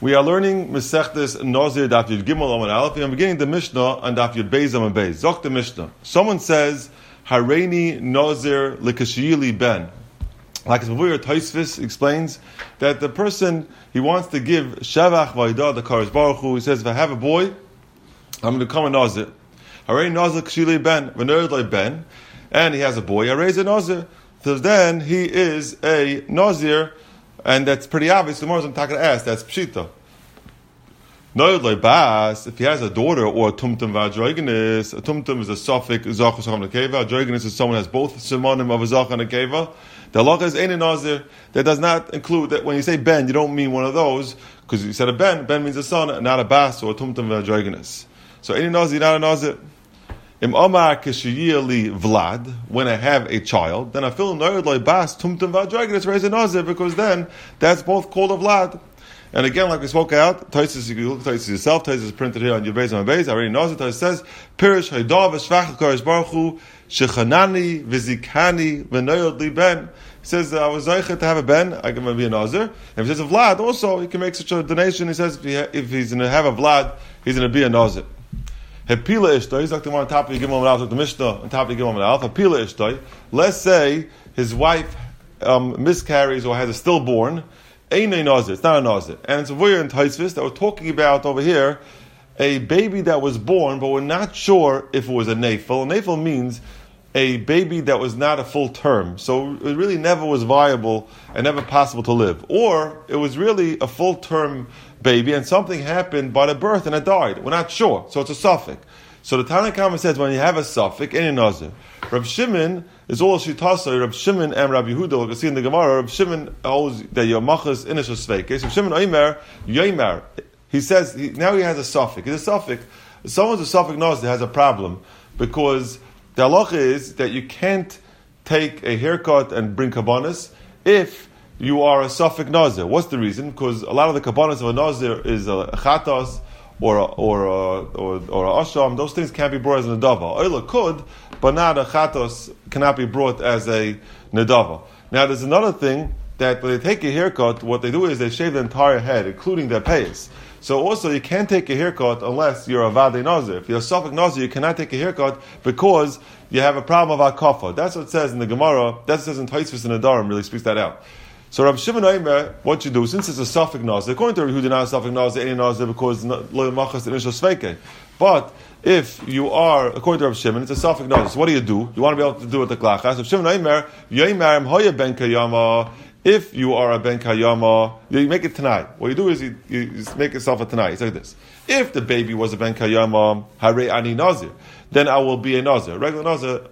We are learning Masechtas Nazir Daf Yud Gimel Amud Aleph. We are beginning the Mishnah on Daf Yud Beis Amud Beis. Zok the Mishnah. Someone says, Hareini Nazir L'Kashiyili Ben. Like Mavur Taisvis explains that the person, he wants to give Shavach Vayda, the Kadosh Baruch Hu. He says, if I have a boy, I'm going to become a Nazir. Hareini Nazir L'Kashiyili Ben. V'Nerd Ben. And he has a boy, I raise a Nazir. So then he is a Nazir. And that's pretty obvious. The Gemara is not going to ask. That's pshita. If he has a daughter or a tumtum v'adrogenis, a tumtum is a suffix zach and nekeva. Adrogenis is someone who has both simonim of a zach and nekeva. The halacha is ein nazir. That does not include that when you say ben, you don't mean one of those because you said a ben. Ben means a son, not a bas or a tumtum v'adrogenis. So ein nazir, not a nazir. Im Omar Kishiyeli Vlad, when I have a child, then I feel Noyed like Bas, Tumtum Vadragin, raise a Nazir, because then that's both called a Vlad. And again, like we spoke out, Taisus, you can look at Taisus yourself, Taisus is printed here on your base, on my base, I already know it. Taisus says, Pirish Haidav Shvach Kadosh Baruch Hu, Shechanani, Vizikani, Venoyed Li Ben. He says, I was zeichet to have a Ben, I can be a Nazir. And if he says a Vlad, also, he can make such a donation. He says, if he's going to have a Vlad, he's going to be a Nazir. Hepila ishtoi, he's like the one on top of the Gimel Aleph, the Mishnah on top of the Gimel Aleph. Hepila ishtoi. Let's say his wife miscarries or has a stillborn. Ein a nazir. It's not a nazir. And it's a voyer in Taisvis that we're talking about over here, a baby that was born, but we're not sure if it was a nafel. A nafel means a baby that was not a full term. So it really never was viable and never possible to live. Or it was really a full term baby and something happened by the birth and it died. We're not sure. So it's a suffix. So the Tanna Kama says when you have a suffix, any nazir. Rab Shimon is all shitasa. Rab Shimon and Rab Yehuda, like we see in the Gemara, Rab Shimon holds that your machas initial sveikes. Rab Shimon Oimer, Yoimer. He says, now he has a suffix. It's a suffix. If someone's a suffix nazir has a problem because the halacha is that you can't take a haircut and bring kabbanas if you are a suffix nazir. What's the reason? Because a lot of the kabbanas of a nazir is a chatas or a asham. Those things can't be brought as a nedava. Oila could, but not a chatas cannot be brought as a nedava. Now there's another thing that when they take a haircut, what they do is they shave the entire head, including their payas. So also you can't take a haircut unless you're a Vadei Nazir. If you're a Suffolk Nazir, you cannot take a haircut because you have a problem of Akafa. That's what it says in the Gemara. That says in Taisvis and Adarim, really speaks that out. So Rav Shimon Oimer, what you do, since it's a Suffolk Nazir, according to Yehuda, not a Suffolk Nazir, any Nazir, because lo machas initial sveike. But if you are, according to Rav Shimon, it's a Suffolk Nazir. So what do? You want to be able to do it the klachas. Rav Shimon Oimer, Yoimer Hoya Ben Kayama. If you are a Ben Kayama, you make it tonight. What you do is you make yourself a tonight. It's like this. If the baby was a Ben Kayama, Hare Ani Nazir, then I will be a Nazir. Regular Nazir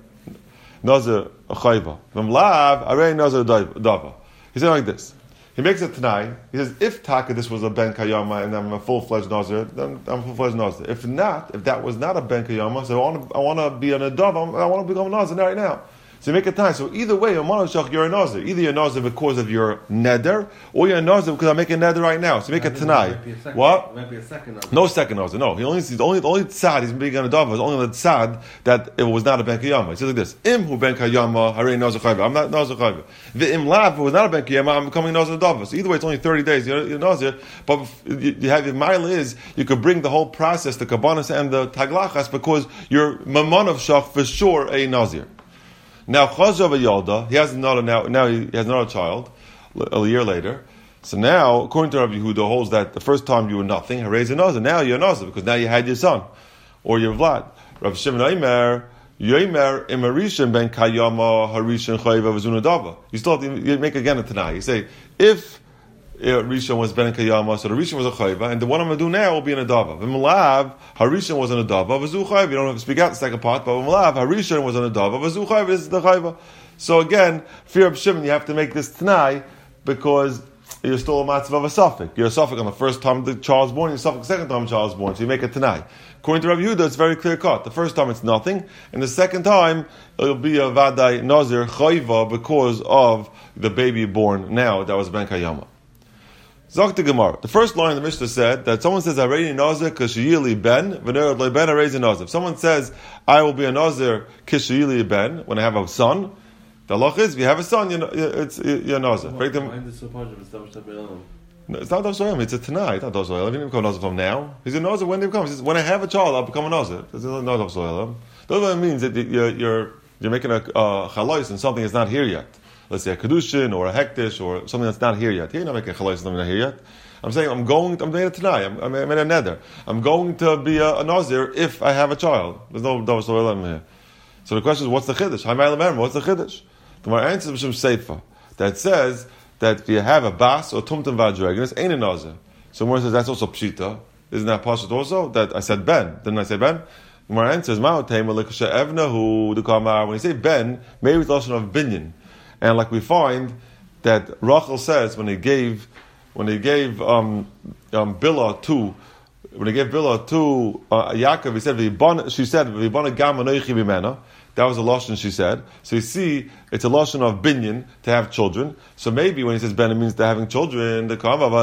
a chayva. From Lav, Hare Nazir Dava. He said like this. He makes it tonight. He says, if Taka, this was a Ben Kayama and I'm a full-fledged Nazir, then I'm a full-fledged Nazir. If not, if that was not a Ben Kayama, so I want to be an Adava, I want to become a Nazir right now. So you make a time. So either way, you're a Nazir. Either you're a Nazir because of your neder, or you're a Nazir because I'm making a neder right now. So you make a Tanai. What? It might be a second Nazir. No second Nazir. No. The only tzad he's being on a dava is only the tzad that it was not a Ben Kayama. He says like this: Im hu Ben Kayama, Hare Nazir Chayva. I'm not Nazir Chayva. The Im Lav, if it was not a Ben Kayama, I'm becoming Nazir dava. So either way, it's only 30 days. You're Nazir. But you have your mile is you could bring the whole process, the kabbanas and the taglachas, because you're mamon of shach for sure a Nazir. Now Chazav Yalda, he has another now he has another child a year later. So now, according to Rabbi Yehuda, holds that the first time you were nothing, Harez a Nazir. Now you're a Nazir because now you had your son or your Vlad. Rabbi Shimon Oimer, Yoimer Imarishan Ben Kayama Harishan Chayva Vazunadava. You still have to make again a Tanai. You say if Rishon was Ben Kayama, so the Rishon was a Chayva, and the one I'm going to do now will be an Adava. V'malav, Harishan was an Adava, V'zu Chayva. You don't have to speak out the second part, but V'malav, Harishan was an Adava, V'zu Chayva, this is the Chayva. So again, fear of Shimon, you have to make this Tanai, because you're still a Matzav of a Suffolk. You're a Suffolk on the first time the child is born, you're a Suffolk the second time the child is born, so you make a Tanai. According to Rabbi Yehuda, it's very clear cut. The first time it's nothing, and the second time it'll be a Vadai Nazir Chayva because of the baby born now that was Ben Kayama. Zok the Gemara. The first line of the Mishnah said that someone says, "Arei Nazir kishayili ben v'ner loy ben arei Nazir." If someone says, "I will be a Nazir kishayili ben" when I have a son, the halach is if you have a son, you're Nazir. No, it's not Dov Soilam, it's a Tanai, it's not Dov Soilam. He didn't become a Nazir from now. He's a Nazir when they become. He says, when I have a child, I'll become a Nazir. It's not Dov Soilam. Dov Soilam means that you're making a Chalois and something is not here yet. Let's say a Kedushin or a Hektish or something that's not here yet. You're not making a Chalois and something not here yet. I'm saying I'm made a Tanai, I'm made a Neder. I'm going to be a Nazir if I have a child. There's no Dov Soilam here. So the question is, what's the Chiddush? What's the Chiddush? The Gemara answers B'Shem Seifa that says that if you have a bas or tumtum v'adreginus, ain't a nazir. So Gemara says that's also pshita. Isn't that pashut also? That I said ben. Didn't I say ben? Gemara answers ma'otema lekasha evnahu dekamar. When you say ben, maybe it's also of binyan. And like we find that Rachel says when he gave Bilhah to Yaakov, she said v'ibana gam anoichi b'mena. That was a lashon she said. So you see, it's a lashon of binyan to have children. So maybe when he says ben, it means they're having children. The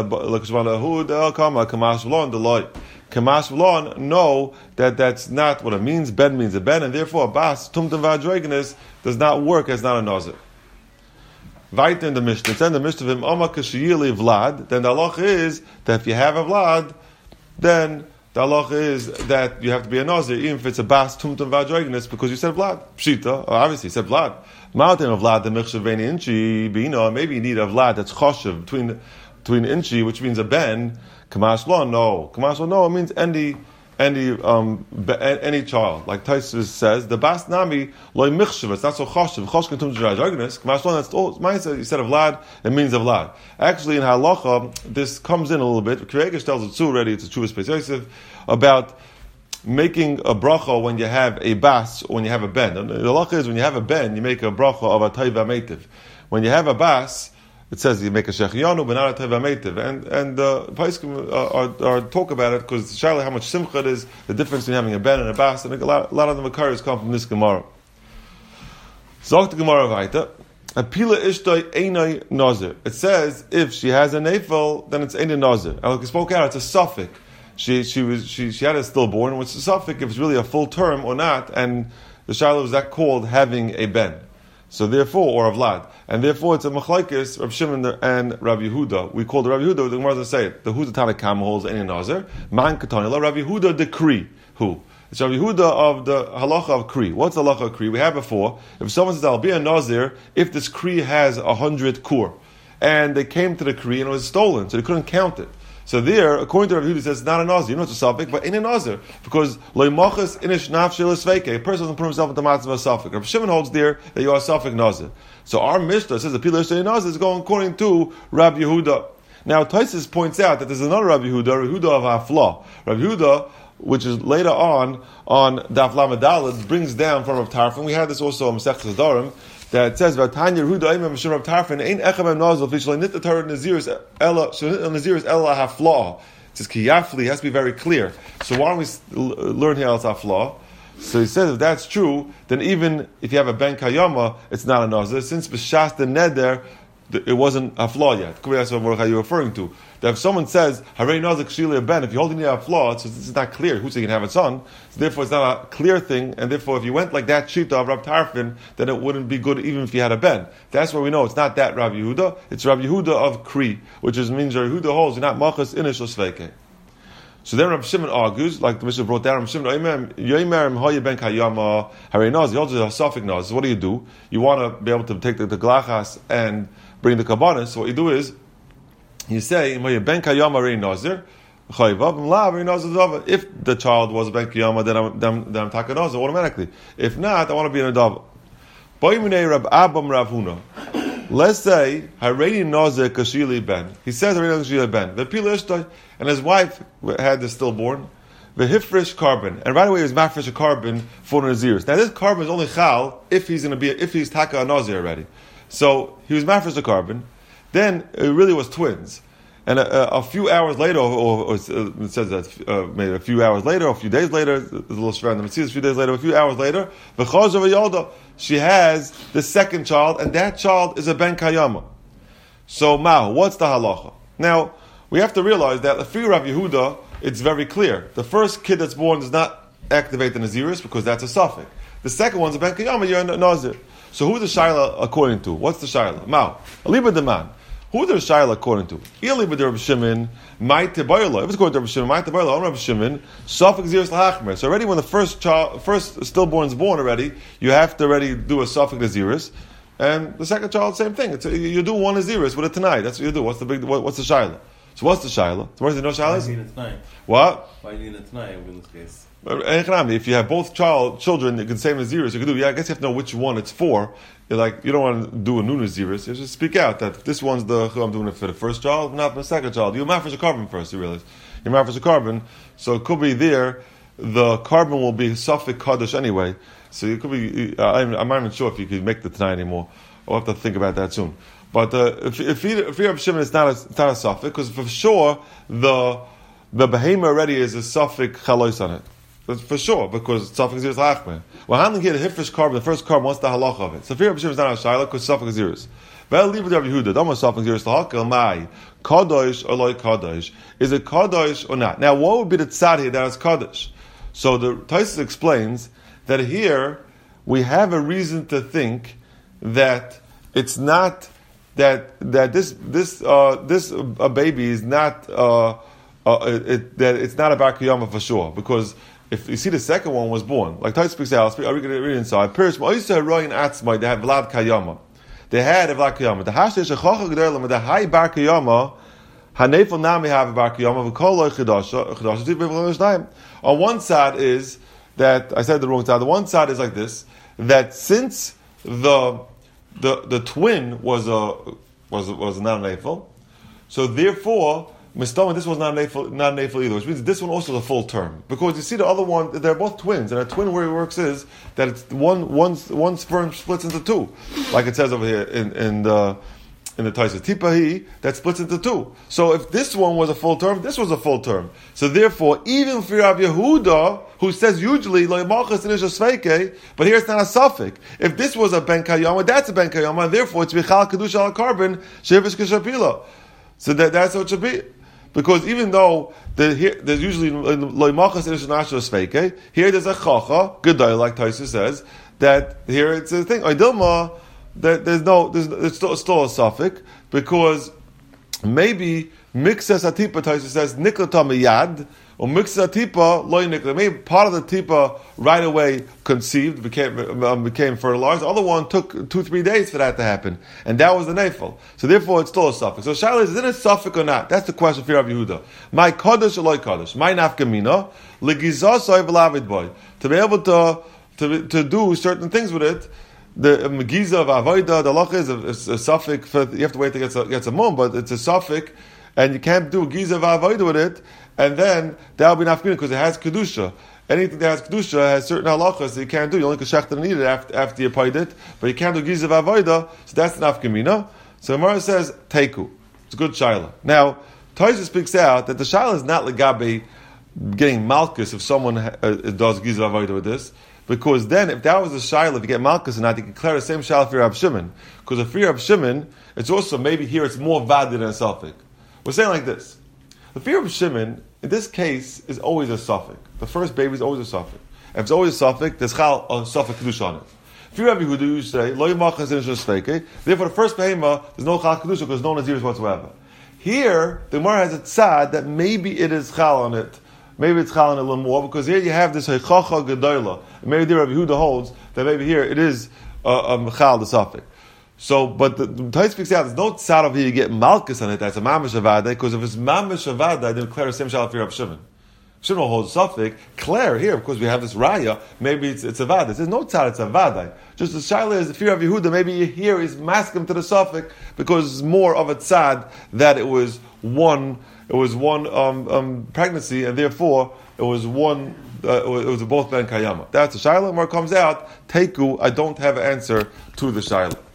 Kamash V'lon know that that's not what it means. Ben means a ben, and therefore a bas tumtum v'adreginus does not work as not a nazir. Weiter in the Mishnah, it's in the Mishnah of Oma Kashiyili Vlad. Then the halacha is that if you have a Vlad, then the halacha is that you have to be a nazir, even if it's a bas tumtum v'adreginus, because you said Vlad. Pshita, obviously you said Vlad. Mountain of Vlad, the Mechshav Veini Inchi, Bino, maybe you need a Vlad that's choshev between Inchi, which means a ben. Kamash Lo, no. Kamash Lo, no, it means any child. Like Taisus says, the bas nami loy michshav, it's not so choshev. Chosh tumtum v'adreginus. Kamash Lo, that's all. Mine says, you said a Vlad, it means a Vlad. Actually, in halacha, this comes in a little bit. Kregesh tells it too already, it's a Chuvas Beis Yosef, about making a bracha when you have a bas or when you have a ben. The halacha is when you have a ben, you make a bracha of a taiva meitiv. When you have a bas, it says you make a shechianu, but not a taiva meitiv. And the Paiskim are talk about it because Shaila how much simcha it is, the difference between having a ben and a bas. And a lot of the makaris come from this Gemara. Zok the Gemara weiter. Apila ishtoi einai nazir. It says if she has a nefel, then it's einai nazir. And like we spoke out, it's a suffix. She had a stillborn, which is a suffix if it's really a full term or not, and the Shiloh is that called having a ben. So therefore, or a Vlad. And therefore it's a machlokes, Rav Shimon and Rav Yehuda. We call the Rav Yehuda, the Gemara doesn't say it. The Huda Tanakam holds any nazir. Man Katanila, Rav Yehuda decree. Who? It's Rav Yehuda of the halacha of Kri. What's the halacha of Kri? We had before. If someone says, I'll be a nazir, if this Kri has 100 kur, and they came to the Kri and it was stolen, so they couldn't count it. So there, according to Rav Yehuda, says it's not a nazir. You know it's a suffix, but in a nazir, because loymachas inish nafshel esveike. A person doesn't put himself into matzav of a suffix. Rav Shimon holds there that you are a suffix nazir. So our Mishnah says the pilar shtei nazir is going according to Rav Yehuda. Now Taisus points out that there's another Rav Yehuda of Hafla. Rav Yehuda, which is later on Daf Lamed Daled, brings down from Rav Tarfon. We had this also in Masechtas Dorim. That says Vatanya Ruda Imam Mishum Rav Tarfon ain't echem nazil fishlei nit the Torah naziris ella hafla. It says kiyafli has to be very clear. So why don't we learn here al hafla? So he says if that's true, then even if you have a ben kayama, it's not a nazir. Since b'shas the neder, it wasn't a flaw yet. That's what you're referring to. That if someone says Harei Nazik Shili a Ben, if you're holding it a flaw, so this is not clear who's going to have a son. So therefore, it's not a clear thing, and therefore, if you went like that shita of Rav Tarfon, then it wouldn't be good even if you had a Ben. That's where we know it's not that Rav Yehuda. It's Rav Yehuda of Kri, which means Rav Yehuda holds you're not machas inish or sveike. So then Rav Shimon argues, like the Mishnah brought down, Rav Shimon Yoimer Hoye Ben Kayama Harei Nazik. He holds a suffix Nazik. So what do? You want to be able to take the glachas and bring the kabbalah. So what you do is you say, Ben Kayama Rei Nazir, if the child was a Ben Kiyama, then I'm Taka Nazir automatically. If not, I want to be in a Dava. Let's say Harei Nazir Kashili Ben. He says Harei Nazir Kashili Ben. The Pilishtai, and his wife had the stillborn. The hifresh carbon, and right away he was mafresh a carbon for Nazirs. Now this carbon is only chal if he's Taka Nazir already. So he was mafresh a carbon. Then it really was twins. And a few hours later, or it says that maybe a few hours later, or a few days later, there's a little strand. A few days later, a few hours later, she has the second child, and that child is a ben kayama. So, what's the halacha? Now, we have to realize that the fear of Yehuda, it's very clear. The first kid that's born does not activate the Naziris because that's a suffix. The second one's a ben kayama, you're a Nazir. So who's the Shaila according to? What's the Shaila? Aliba Deman. Who the Shaila according to? Ili b'der Rabbi Shimon, my tebayla. If it's according to Rabbi Shimon, my tebayla, Rabbi Shimon, Safek Zeres L'Hachmer. So already when the first stillborn is born already, you have to already do a Safek Zeres. And the second child, same thing. You do one Zeres with a Tanai. That's what you do. What's the Shaila? So what's the Shaila? So where's the no Shaila? Why do you need a Tanai? What? Why do you need a Tanai in this case? If you have both children, you can say Naziris. You can do. Yeah, I guess you have to know which one it's for. You don't want to do a new Naziris. You just speak out that this one's I'm doing it for the first child, not for the second child. You mafresh a carbon first. You realize you mafresh a carbon, so it could be there. The carbon will be Safek Kaddish anyway. So you could be. I'm not even sure if you could make the tonight anymore. I'll have to think about that soon. But if you're Rabbi Shimon, it's not a Safek because for sure the behemoth already is a Safek Chalois on it. That's for sure, because Safek Zeres L'Achmer. We're handling here the Hifrish carbon, the first carbon, what's the halacha of it? So Rabbi Shimon is not a Shaila, because Safek Zeres. Well, leave it to Rabbi Yehuda. Don't want Safek Zeres L'Hakel, my Kadosh or Loi Kadosh. Is it Kadosh or not? Now, what would be the tzad here that is Kadosh? So the Taisus explains that here we have a reason to think that it's not that this baby is not that it's not a bar kiyama for sure, because if you see the second one was born, like Taisus speaks out, I'll read it inside. Pirish ma'isa royin atzmai. They have vlad kiyama. They had a vlad kiyama. The hashish shechocha g'derlam with the high bar kiyama. Hanefel nami have a bar kiyama. V'kol chidasha. On one side is that I said the wrong side. The one side is like this: that since the twin was not an nefel, so therefore. Mistama, this was not an nefel either, which means this one also is a full term. Because you see the other one, they're both twins, and a twin where it works is that it's one sperm splits into two, like it says over here in the Taisus Tipahi, that splits into two. So if this one was a full term, this was a full term. So therefore, even for Rabbi Yehuda, who says usually lo yimachas inish sveike, but here it's not a suffix. If this was a ben kayama, that's a ben kayama, and therefore it's bichal kedusha al carbon shevish keshapila. So that's what it should be. Because even though there's usually loimachas international sveike, here there's a chacha gedai, like Taisus says, that here it's a thing. Oidilma, that it's still a suffix, because maybe mixes atipa, Taisus says niklata miyad, or mixes atipa loy nikla. Maybe part of the tipa right away conceived, became fertilized. The other one took 2-3 days for that to happen, and that was the nefel. So therefore, it's still a suffix. So Shaila is it a suffix or not? That's the question for Rabbi Yehuda. My kaddish or loy kaddish? My nafkamina legizasay v'lavid boy, to be able to do certain things with it. The Megiza of Avodah, the halacha is a suffix. You have to wait to get a mum, but it's a suffix, and you can't do a Giza of Avodah with it, and then that will be nafkamina because it has kedusha. Anything that has kedusha has certain halachas that you can't do. You only can shechter and eat it after you paid it, but you can't do Giza of Avodah, so that's the nafkamina. So Gemara says teiku. It's a good shaila. Now Taisus speaks out that the shaila is not legabe getting malchus if someone does Giza of Avodah with this. Because then, if that was a shaila, if you get malchus or not, you can declare the same shaila for Rabbi Shimon. Because if for Rabbi Shimon, it's also maybe here it's more valid than a suffix. We're saying like this: the fear of Shimon in this case is always a suffix. The first baby is always a suffix. If it's always a suffix, there's a suffix kedusha on it. If you Rabbi Yehuda, you say lo yimachas in shesfeke. Therefore, the first behema there's no chal kedusha because no naziris whatsoever. Here, the Gemara has a tzad that maybe it is chal on it. Maybe it's chal on it a little more because here you have this heichacha gedola. Maybe the Rabbi Yehuda holds that maybe here it is chal the suffix. So, but the Taisus speaks out. There's no tzad of here you get malchus on it. That's a mamash avada because if it's mamash avada, then declare the same shal for Rabbi Shimon. Shimon holds suffix. Claire here because we have this raya. Maybe it's avada. There's no tzad. It's avada. Just the shaila is the fear of Yehuda. Maybe here is maskim to the suffix because it's more of a tzad that it was one. It was one pregnancy, and therefore it was one. It was both ben kayama. That's the shaila. Where it comes out, teiku. I don't have an answer to the shaila.